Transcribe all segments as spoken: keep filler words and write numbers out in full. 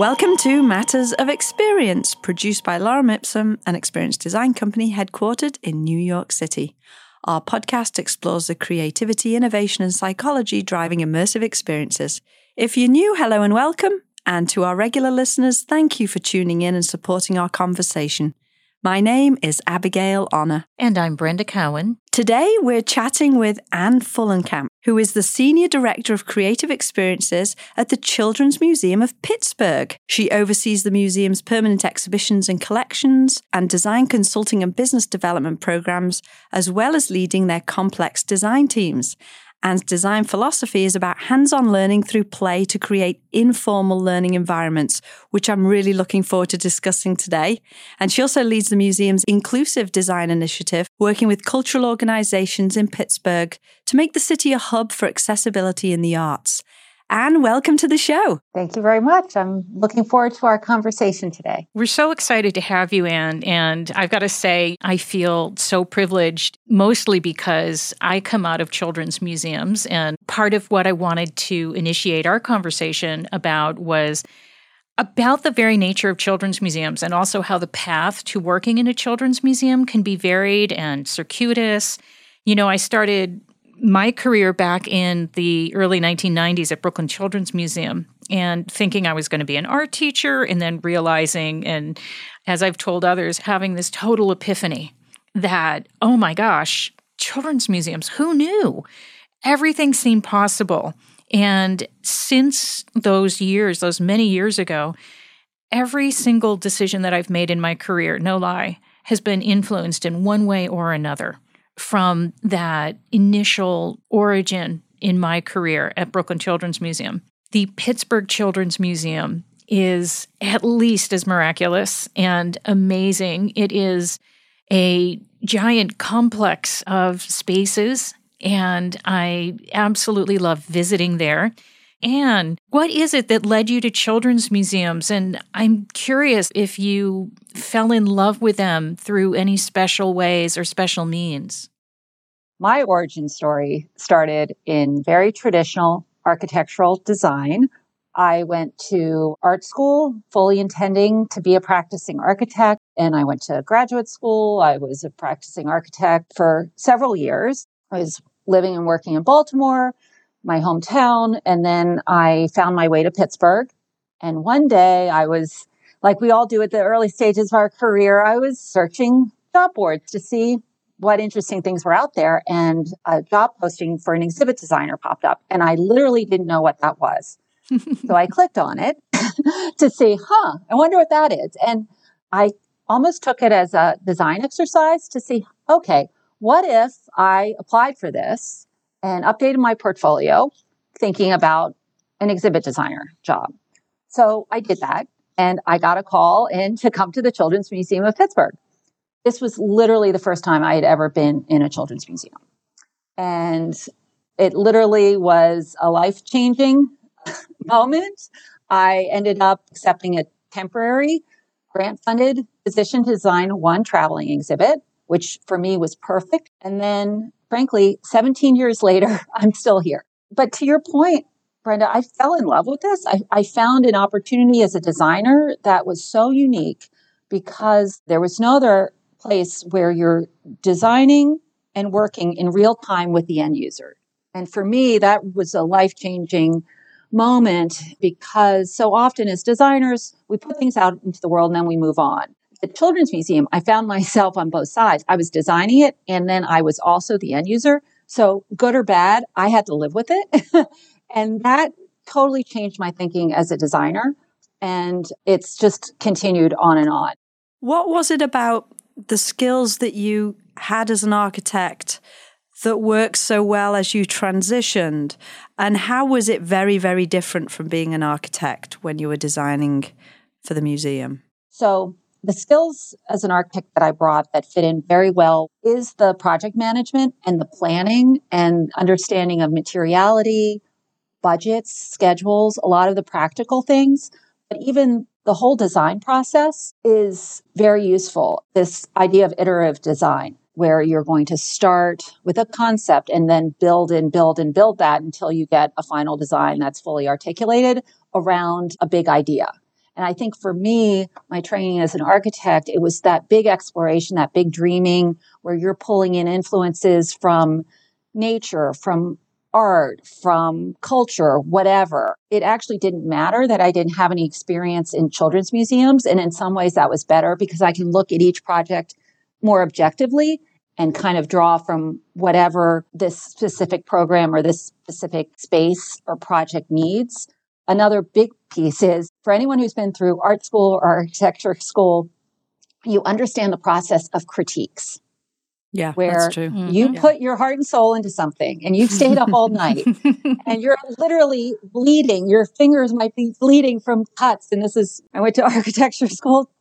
Welcome to Matters of Experience, produced by Lorem Ipsum, an experience design company headquartered in New York City. Our podcast explores the creativity, innovation, and psychology driving immersive experiences. If you're new, hello and welcome. And to our regular listeners, thank you for tuning in and supporting our conversation. My name is Abigail Honor. And I'm Brenda Cowan. Today, we're chatting with Anne Fullenkamp, who is the Senior Director of Creative Experiences at the Children's Museum of Pittsburgh. She oversees the museum's permanent exhibitions and collections and design consulting and business development programs, as well as leading their complex design teams. Anne's design philosophy is about hands-on learning through play to create informal learning environments, which I'm really looking forward to discussing today. And she also leads the museum's Inclusive Design Initiative, working with cultural organizations in Pittsburgh to make the city a hub for accessibility in the arts. Anne, welcome to the show. Thank you very much. I'm looking forward to our conversation today. We're so excited to have you, Anne. And I've got to say, I feel so privileged, mostly because I come out of children's museums. And part of what I wanted to initiate our conversation about was about the very nature of children's museums and also how the path to working in a children's museum can be varied and circuitous. You know, I started my career back in the early nineteen nineties at Brooklyn Children's Museum and thinking I was going to be an art teacher, and then realizing, and as I've told others, having this total epiphany that, oh my gosh, children's museums, who knew? Everything seemed possible. And since those years, those many years ago, every single decision that I've made in my career, no lie, has been influenced in one way or another from that initial origin in my career at Brooklyn Children's Museum. The Pittsburgh Children's Museum is at least as miraculous and amazing. It is a giant complex of spaces, and I absolutely love visiting there. And what is it that led you to children's museums? And I'm curious if you fell in love with them through any special ways or special means. My origin story started in very traditional architectural design. I went to art school fully intending to be a practicing architect, and I went to graduate school. I was a practicing architect for several years. I was living and working in Baltimore, my hometown, and then I found my way to Pittsburgh. And one day I was, like we all do at the early stages of our career, I was searching job boards to see what interesting things were out there. And a job posting for an exhibit designer popped up. And I literally didn't know what that was. So I clicked on it to see, huh, I wonder what that is. And I almost took it as a design exercise to see, okay, what if I applied for this and updated my portfolio thinking about an exhibit designer job? So I did that, and I got a call in to come to the Children's Museum of Pittsburgh. This was literally the first time I had ever been in a children's museum. And it literally was a life-changing moment. I ended up accepting a temporary grant-funded position to design one traveling exhibit, which for me was perfect. And then, frankly, seventeen years later, I'm still here. But to your point, Brenda, I fell in love with this. I, I found an opportunity as a designer that was so unique because there was no other place where you're designing and working in real time with the end user. And for me, that was a life-changing moment because so often as designers, we put things out into the world and then we move on. The Children's Museum, I found myself on both sides. I was designing it, and then I was also the end user. So good or bad, I had to live with it. And that totally changed my thinking as a designer. And it's just continued on and on. What was it about the skills that you had as an architect that worked so well as you transitioned? And how was it very, very different from being an architect when you were designing for the museum? So the skills as an architect that I brought that fit in very well is the project management and the planning and understanding of materiality, budgets, schedules, a lot of the practical things. But even the whole design process is very useful. This idea of iterative design, where you're going to start with a concept and then build and build and build that until you get a final design that's fully articulated around a big idea. And I think for me, my training as an architect, it was that big exploration, that big dreaming where you're pulling in influences from nature, from art, from culture, whatever. It actually didn't matter that I didn't have any experience in children's museums. And in some ways that was better because I can look at each project more objectively and kind of draw from whatever this specific program or this specific space or project needs. Another big piece is for anyone who's been through art school or architecture school, you understand the process of critiques. Yeah, where that's true. you Mm-hmm. put your heart and soul into something and you've stayed up all night and you're literally bleeding. Your fingers might be bleeding from cuts. And this is, I went to architecture school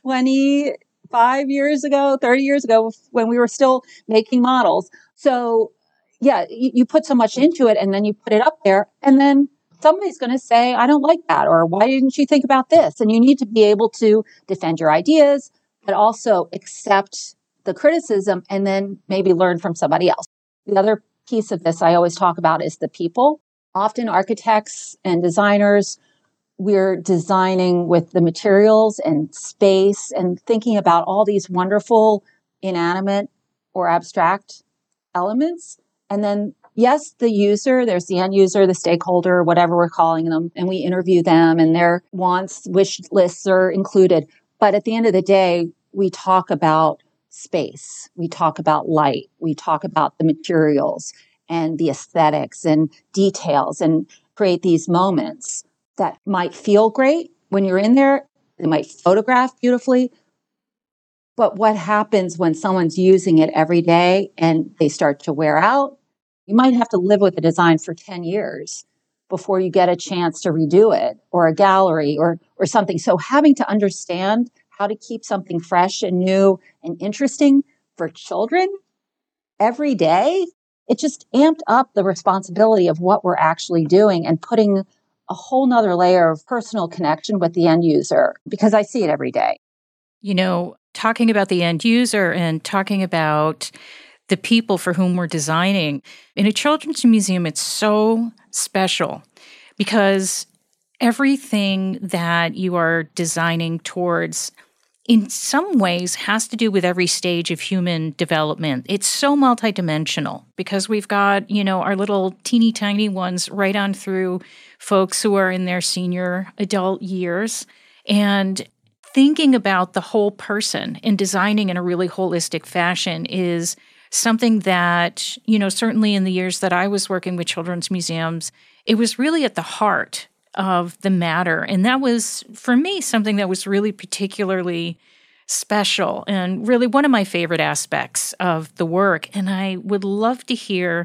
twenty-five years ago, thirty years ago when we were still making models. So yeah, you, you put so much into it and then you put it up there and then somebody's going to say, I don't like that. Or why didn't you think about this? And you need to be able to defend your ideas, but also accept the criticism and then maybe learn from somebody else. The other piece of this I always talk about is the people. Often architects and designers, we're designing with the materials and space and thinking about all these wonderful inanimate or abstract elements. And then, yes, the user, there's the end user, the stakeholder, whatever we're calling them, and we interview them and their wants, wish lists are included. But at the end of the day, we talk about space. We talk about light. We talk about the materials and the aesthetics and details and create these moments that might feel great when you're in there. They might photograph beautifully. But what happens when someone's using it every day and they start to wear out? You might have to live with a design for ten years before you get a chance to redo it, or a gallery or or something. So having to understand how to keep something fresh and new and interesting for children every day, it just amped up the responsibility of what we're actually doing and putting a whole nother layer of personal connection with the end user, because I see it every day. You know, talking about the end user and talking about the people for whom we're designing, in a children's museum, it's so special because everything that you are designing towards in some ways has to do with every stage of human development. It's so multidimensional because we've got, you know, our little teeny tiny ones right on through folks who are in their senior adult years. And thinking about the whole person and designing in a really holistic fashion is something that, you know, certainly in the years that I was working with children's museums, it was really at the heart of the matter. And that was, for me, something that was really particularly special and really one of my favorite aspects of the work. And I would love to hear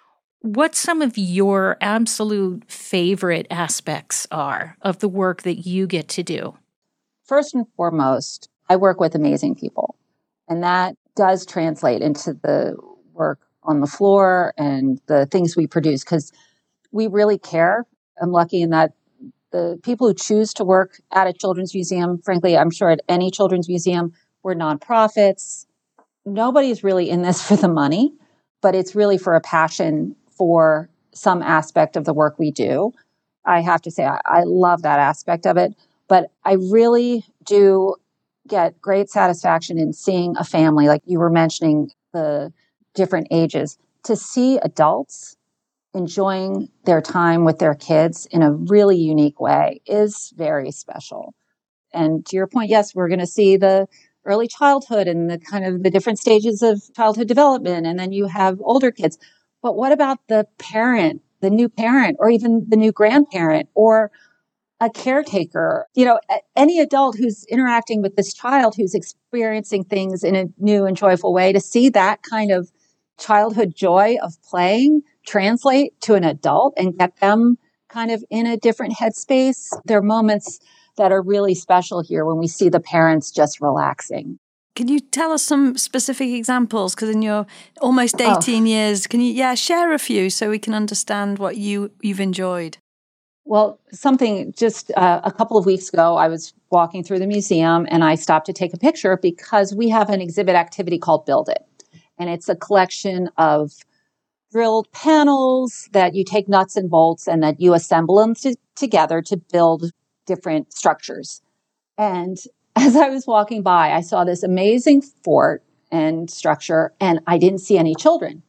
what some of your absolute favorite aspects are of the work that you get to do. First and foremost, I work with amazing people. And that does translate into the work on the floor and the things we produce because we really care. I'm lucky in that the people who choose to work at a children's museum, frankly, I'm sure at any children's museum, we're nonprofits. Nobody's really in this for the money, but it's really for a passion for some aspect of the work we do. I have to say, I, I love that aspect of it, but I really do get great satisfaction in seeing a family, like you were mentioning the different ages, to see adults enjoying their time with their kids in a really unique way is very special. And to your point, yes, we're going to see the early childhood and the kind of the different stages of childhood development. And then you have older kids. But what about the parent, the new parent, or even the new grandparent, or a caretaker? You know, any adult who's interacting with this child who's experiencing things in a new and joyful way, to see that kind of childhood joy of playing translate to an adult and get them kind of in a different headspace. There are moments that are really special here when we see the parents just relaxing. Can you tell us some specific examples? Because in your almost eighteen oh. years, can you, yeah, share a few so we can understand what you, you've enjoyed? Well, something just uh, a couple of weeks ago, I was walking through the museum and I stopped to take a picture because we have an exhibit activity called Build It. And it's a collection of drilled panels that you take nuts and bolts and that you assemble them to, together to build different structures. And as I was walking by, I saw this amazing fort and structure, and I didn't see any children.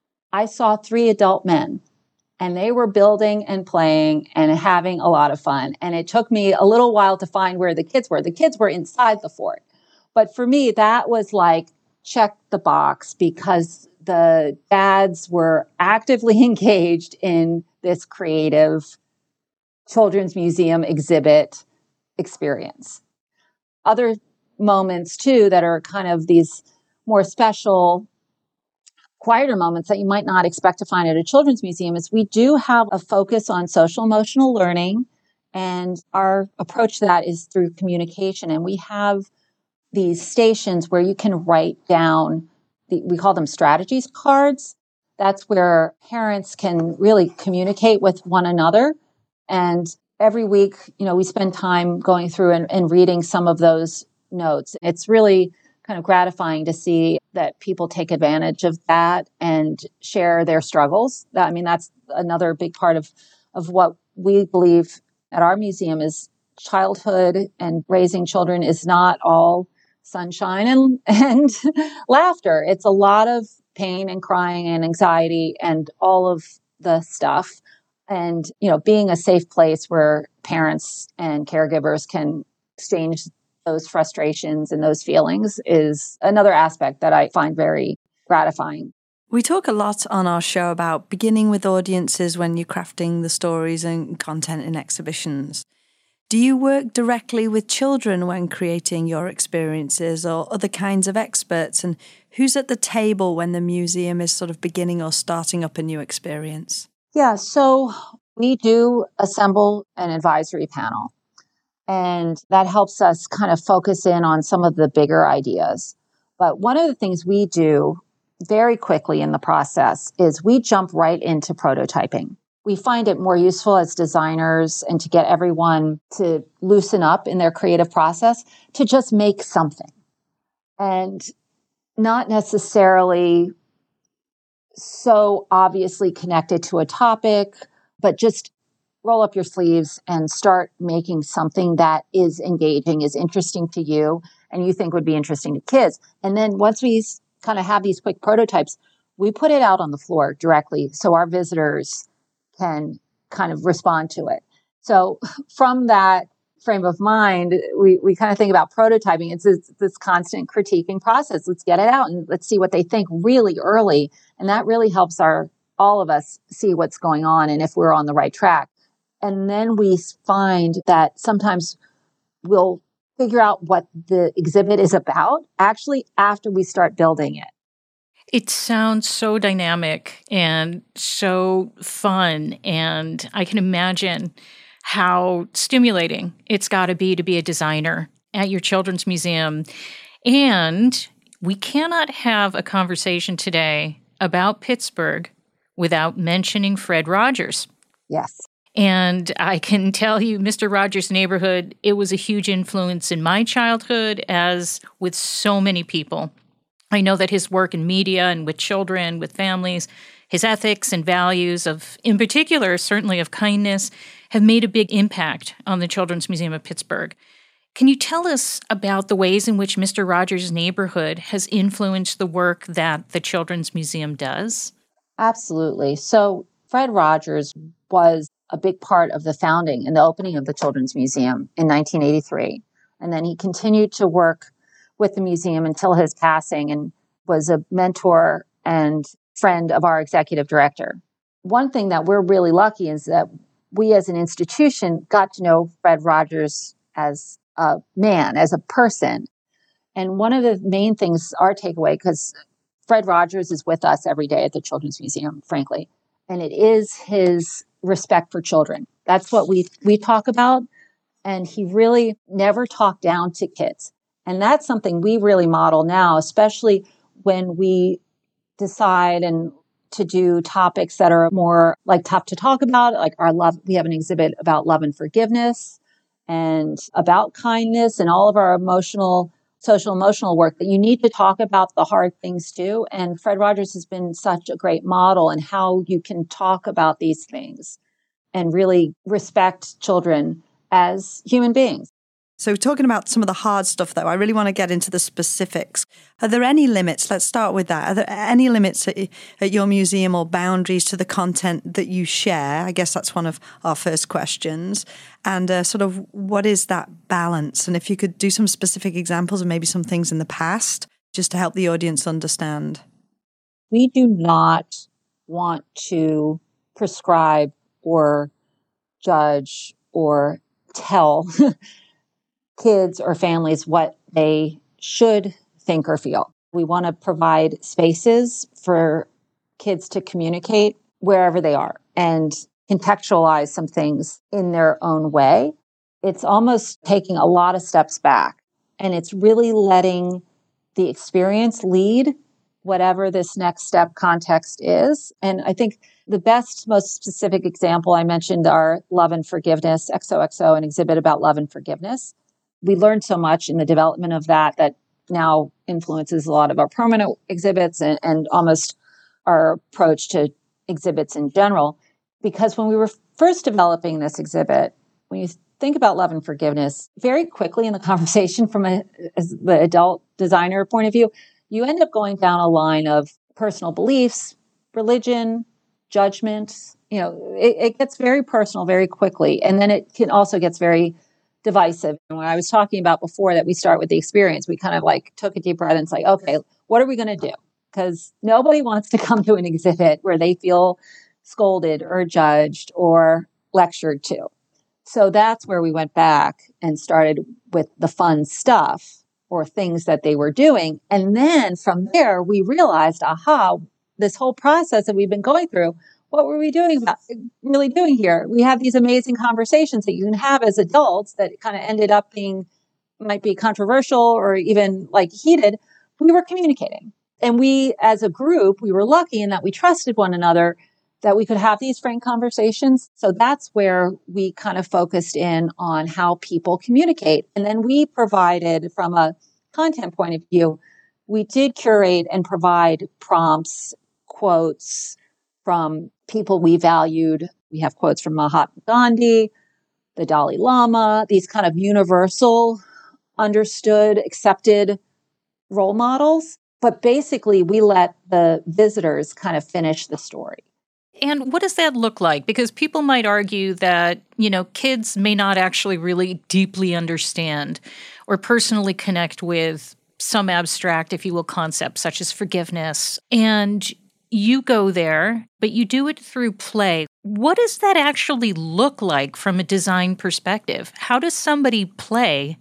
I saw three adult men, and they were building and playing and having a lot of fun. And it took me a little while to find where the kids were. The kids were inside the fort. But for me, that was like, check the box, because the dads were actively engaged in this creative children's museum exhibit experience. Other moments, too, that are kind of these more special, quieter moments that you might not expect to find at a children's museum is we do have a focus on social emotional learning. And our approach to that is through communication. And we have these stations where you can write down, the, we call them strategies cards. That's where parents can really communicate with one another. And every week, you know, we spend time going through and, and reading some of those notes. It's really kind of gratifying to see that people take advantage of that and share their struggles. That, I mean, that's another big part of, of what we believe at our museum is childhood and raising children is not all sunshine and, and laughter. It's a lot of pain and crying and anxiety and all of the stuff. And, you know, being a safe place where parents and caregivers can exchange those frustrations and those feelings is another aspect that I find very gratifying. We talk a lot on our show about beginning with audiences when you're crafting the stories and content in exhibitions. Do you work directly with children when creating your experiences or other kinds of experts? And who's at the table when the museum is sort of beginning or starting up a new experience? Yeah, so we do assemble an advisory panel, and that helps us kind of focus in on some of the bigger ideas. But one of the things we do very quickly in the process is we jump right into prototyping. We find it more useful as designers and to get everyone to loosen up in their creative process to just make something and not necessarily so obviously connected to a topic, but just roll up your sleeves and start making something that is engaging, is interesting to you, and you think would be interesting to kids. And then once we kind of have these quick prototypes, we put it out on the floor directly so our visitors can kind of respond to it. So from that frame of mind, we, we kind of think about prototyping. It's this, this constant critiquing process. Let's get it out and let's see what they think really early. And that really helps our all of us see what's going on and if we're on the right track. And then we find that sometimes we'll figure out what the exhibit is about actually after we start building it. It sounds so dynamic and so fun, and I can imagine how stimulating it's got to be to be a designer at your children's museum. And we cannot have a conversation today about Pittsburgh without mentioning Fred Rogers. Yes. And I can tell you, Mister Rogers' Neighborhood, it was a huge influence in my childhood, as with so many people. I know that his work in media and with children, with families, his ethics and values of, in particular, certainly of kindness, have made a big impact on the Children's Museum of Pittsburgh. Can you tell us about the ways in which Mister Rogers' Neighborhood has influenced the work that the Children's Museum does? Absolutely. So Fred Rogers was a big part of the founding and the opening of the Children's Museum in nineteen eighty-three. And then he continued to work with the museum until his passing and was a mentor and friend of our executive director. One thing that we're really lucky is that we as an institution got to know Fred Rogers as a man, as a person. And one of the main things, our takeaway, because Fred Rogers is with us every day at the Children's Museum, frankly, and it is his respect for children. That's what we we talk about. And he really never talked down to kids. And that's something we really model now, especially when we decide and to do topics that are more like tough to talk about, like our love. We have an exhibit about love and forgiveness and about kindness and all of our emotional, social emotional work that you need to talk about the hard things too. And Fred Rogers has been such a great model in how you can talk about these things and really respect children as human beings. So talking about some of the hard stuff, though, I really want to get into the specifics. Are there any limits? Let's start with that. Are there any limits at, at your museum or boundaries to the content that you share? I guess that's one of our first questions. And uh, sort of what is that balance? And if you could do some specific examples and maybe some things in the past, just to help the audience understand. We do not want to prescribe or judge or tell kids or families what they should think or feel. We want to provide spaces for kids to communicate wherever they are and contextualize some things in their own way. It's almost taking a lot of steps back, and it's really letting the experience lead whatever this next step context is. And I think the best, most specific example I mentioned are Love and Forgiveness, X O X O, an exhibit about love and forgiveness. We learned so much in the development of that that now influences a lot of our permanent exhibits and, and almost our approach to exhibits in general. Because when we were first developing this exhibit, when you think about love and forgiveness, very quickly in the conversation from a, as the adult designer point of view, you end up going down a line of personal beliefs, religion, judgment. You know, it, it gets very personal very quickly. And then it can also gets very divisive. And when I was talking about before that we start with the experience, we kind of like took a deep breath and it's like, okay, what are we going to do? Because nobody wants to come to an exhibit where they feel scolded or judged or lectured to. So that's where we went back and started with the fun stuff or things that they were doing. And then from there, we realized, aha, this whole process that we've been going through, what were we doing about, really doing here? We have these amazing conversations that you can have as adults that kind of ended up being, might be controversial or even like heated. We were communicating. And we, as a group, we were lucky in that we trusted one another, that we could have these frank conversations. So that's where we kind of focused in on how people communicate. And then we provided, from a content point of view, we did curate and provide prompts, quotes from people we valued. We have quotes from Mahatma Gandhi, the Dalai Lama, these kind of universal, understood, accepted role models. But basically, we let the visitors kind of finish the story. And what does that look like? Because people might argue that, you know, kids may not actually really deeply understand or personally connect with some abstract, if you will, concept such as forgiveness. And you go there, but you do it through play. What does that actually look like from a design perspective? How does somebody play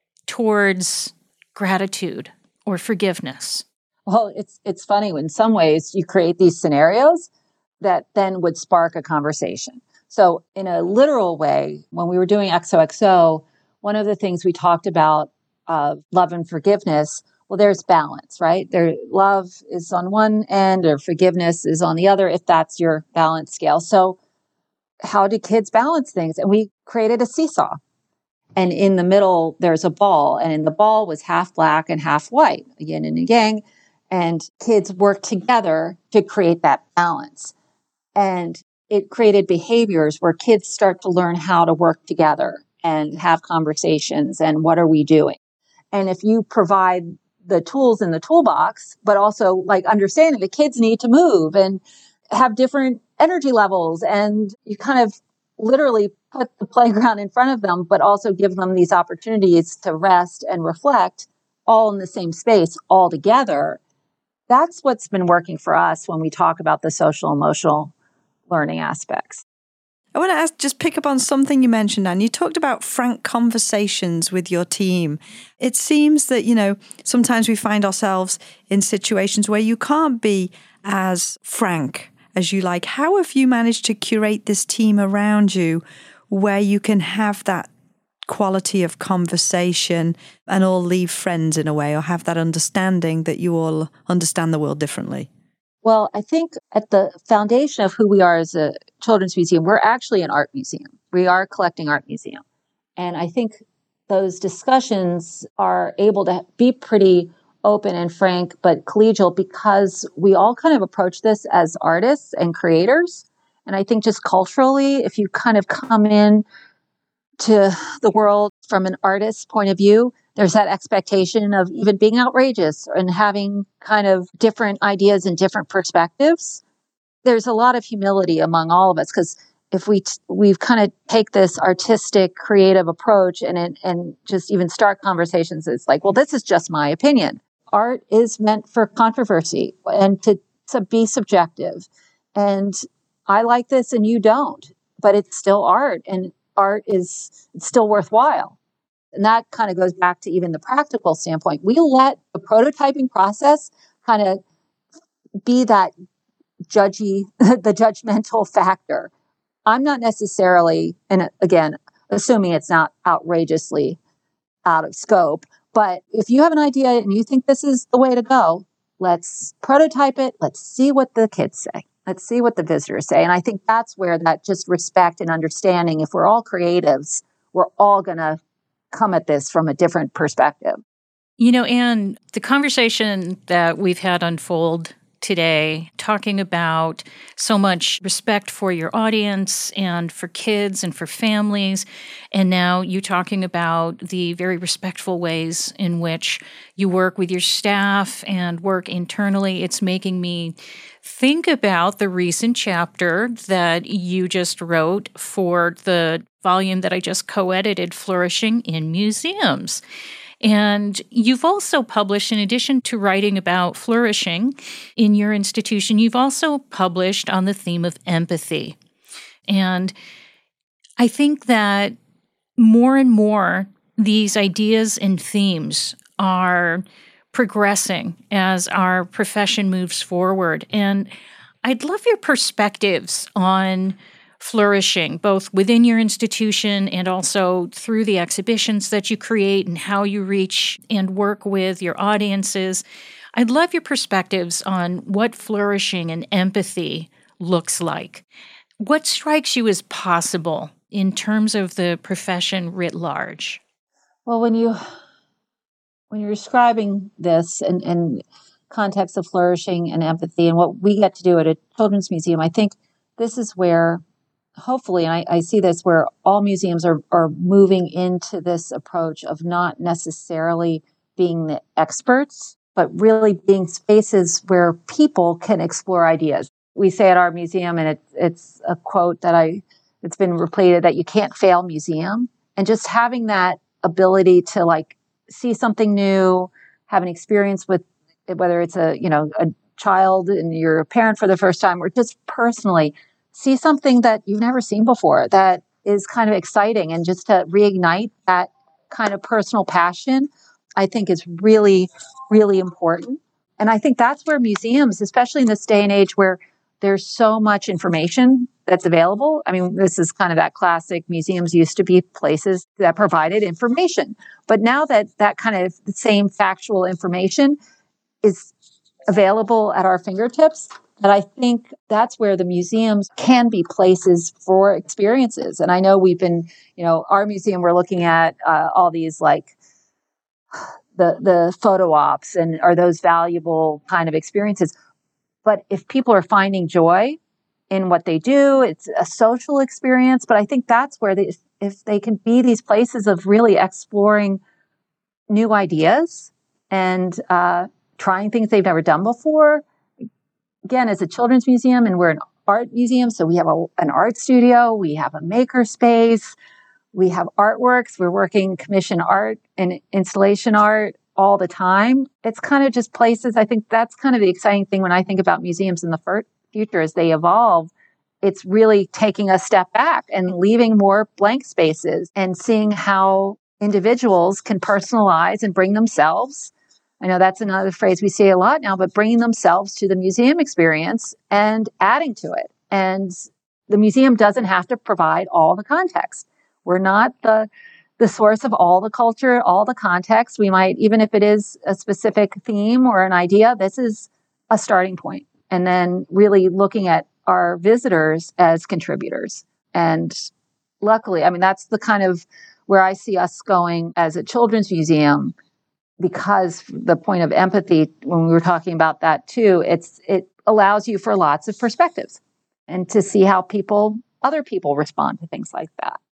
towards gratitude or forgiveness? Well, it's it's funny. In some ways, you create these scenarios that then would spark a conversation. So in a literal way, when we were doing X O X O, one of the things we talked about uh, love and forgiveness, well, there's balance, right? There, love is on one end or forgiveness is on the other, if that's your balance scale. So how do kids balance things? And we created a seesaw. And in the middle, there's a ball. And in the ball was half black and half white, a yin and a yang. And kids work together to create that balance. And it created behaviors where kids start to learn how to work together and have conversations and what are we doing. And if you provide the tools in the toolbox, but also like understanding the kids need to move and have different energy levels, and you kind of literally put the playground in front of them, but also give them these opportunities to rest and reflect all in the same space all together. That's what's been working for us when we talk about the social emotional learning aspects. I want to ask, just pick up on something you mentioned, Anne. You talked about frank conversations with your team. It seems that, you know, sometimes we find ourselves in situations where you can't be as frank as you like. How have you managed to curate this team around you where you can have that quality of conversation and all leave friends in a way, or have that understanding that you all understand the world differently? Well, I think at the foundation of who we are as a children's museum, we're actually an art museum. We are a collecting art museum. And I think those discussions are able to be pretty open and frank, but collegial, because we all kind of approach this as artists and creators. And I think just culturally, if you kind of come in to the world from an artist's point of view, there's that expectation of even being outrageous and having kind of different ideas and different perspectives. There's a lot of humility among all of us, because if we t- we've kind of take this artistic, creative approach and it, and just even start conversations, it's like, well, this is just my opinion. Art is meant for controversy and to, to be subjective. And I like this and you don't, but it's still art, and art is it's still worthwhile. And that kind of goes back to even the practical standpoint. We let the prototyping process kind of be that judgy, the judgmental factor. I'm not necessarily, and again, assuming it's not outrageously out of scope, but if you have an idea and you think this is the way to go, let's prototype it. Let's see what the kids say. Let's see what the visitors say. And I think that's where that just respect and understanding, if we're all creatives, we're all going to come at this from a different perspective. You know, Anne, the conversation that we've had unfold today, talking about so much respect for your audience and for kids and for families, and now you talking about the very respectful ways in which you work with your staff and work internally, it's making me think about the recent chapter that you just wrote for the volume that I just co-edited, Flourishing in Museums. And you've also published, in addition to writing about flourishing in your institution, you've also published on the theme of empathy. And I think that more and more these ideas and themes are progressing as our profession moves forward. And I'd love your perspectives on flourishing, both within your institution and also through the exhibitions that you create and how you reach and work with your audiences. I'd love your perspectives on what flourishing and empathy looks like. What strikes you as possible in terms of the profession writ large? Well, when you when you're describing this in, in context of flourishing and empathy and what we get to do at a children's museum, I think this is where hopefully, and I, I see this where all museums are, are moving into this approach of not necessarily being the experts, but really being spaces where people can explore ideas. We say at our museum, and it's it's a quote that I it's been repeated, that you can't fail museum. And just having that ability to like see something new, have an experience with whether it's a you know a child and you're a parent for the first time, or just personally see something that you've never seen before that is kind of exciting, and just to reignite that kind of personal passion, I think is really, really important. And I think that's where museums, especially in this day and age where there's so much information that's available. I mean, this is kind of that classic, museums used to be places that provided information. But now that that kind of same factual information is available at our fingertips, and I think that's where the museums can be places for experiences. And I know we've been, you know, our museum, we're looking at uh, all these like the the photo ops and are those valuable kind of experiences. But if people are finding joy in what they do, it's a social experience. But I think that's where they, if they can be these places of really exploring new ideas and uh, trying things they've never done before. Again, as a children's museum, and we're an art museum, so we have a, an art studio, we have a maker space, we have artworks, we're working commission art and installation art all the time. It's kind of just places, I think that's kind of the exciting thing when I think about museums in the fir- future as they evolve. It's really taking a step back and leaving more blank spaces and seeing how individuals can personalize and bring themselves. I know that's another phrase we say a lot now, but bringing themselves to the museum experience and adding to it. And the museum doesn't have to provide all the context. We're not the the source of all the culture, all the context. We might, even if it is a specific theme or an idea, this is a starting point. And then really looking at our visitors as contributors. And luckily, I mean, that's the kind of where I see us going as a children's museum, because the point of empathy, when we were talking about that too, it's it allows you for lots of perspectives and to see how people, other people respond to things like that.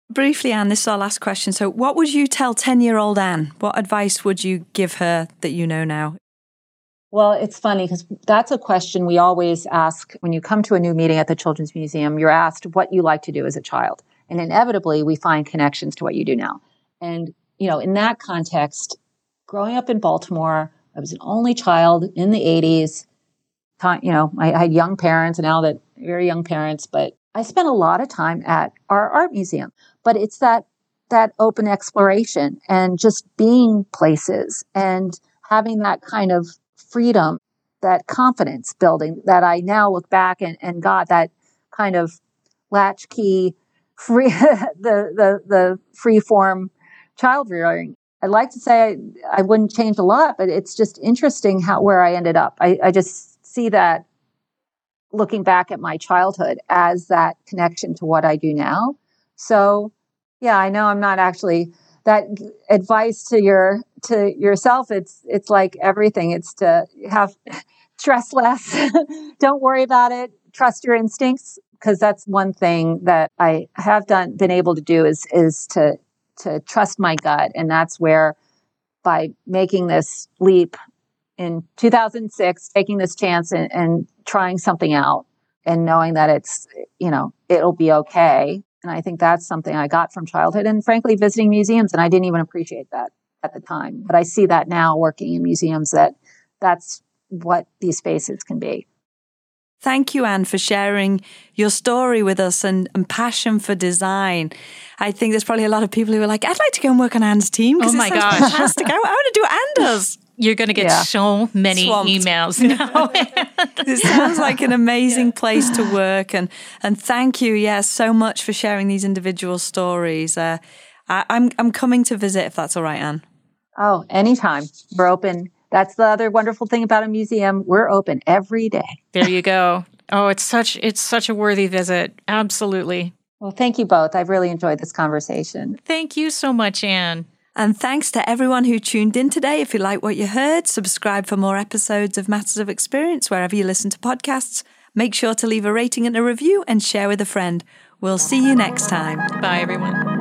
Briefly, Anne, this is our last question. So what would you tell ten-year-old Anne? What advice would you give her that you know now? Well, it's funny because that's a question we always ask when you come to a new meeting at the Children's Museum. You're asked what you like to do as a child. And inevitably, we find connections to what you do now. And, you know, in that context, growing up in Baltimore, I was an only child in the eighties. You know, I had young parents and now that very young parents, but I spent a lot of time at our art museum. But it's that that open exploration and just being places and having that kind of freedom, that confidence building that I now look back and, and got that kind of latchkey free, the, the, the free form child rearing. I'd like to say I, I wouldn't change a lot, but it's just interesting how, where I ended up. I, I just see that looking back at my childhood as that connection to what I do now. So yeah, I know I'm not actually that advice to your, to yourself. It's, it's like everything. It's to have stress less. Don't worry about it. Trust your instincts. Cause that's one thing that I have done, been able to do is, is to, to trust my gut. And that's where by making this leap in two thousand six, taking this chance and, and trying something out and knowing that it's, you know, it'll be okay. And I think that's something I got from childhood and frankly, visiting museums. And I didn't even appreciate that at the time, but I see that now working in museums that that's what these spaces can be. Thank you, Anne, for sharing your story with us and, and passion for design. I think there's probably a lot of people who are like, I'd like to go and work on Anne's team. Oh my gosh. Fantastic. I, I want to do what Anne does. You're going to get yeah. so many Swamped. emails now. It sounds like an amazing yeah. place to work. And, and thank you, yes, yeah, so much for sharing these individual stories. Uh, I, I'm, I'm coming to visit if that's all right, Anne. Oh, anytime. We're open. That's the other wonderful thing about a museum. We're open every day. There you go. Oh, it's such it's such a worthy visit. Absolutely. Well, thank you both. I've really enjoyed this conversation. Thank you so much, Anne. And thanks to everyone who tuned in today. If you like what you heard, subscribe for more episodes of Matters of Experience wherever you listen to podcasts. Make sure to leave a rating and a review and share with a friend. We'll see you next time. Bye, everyone.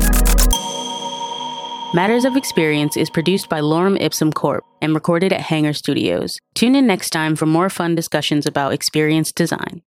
Matters of Experience is produced by Lorem Ipsum Corp and recorded at Hangar Studios. Tune in next time for more fun discussions about experience design.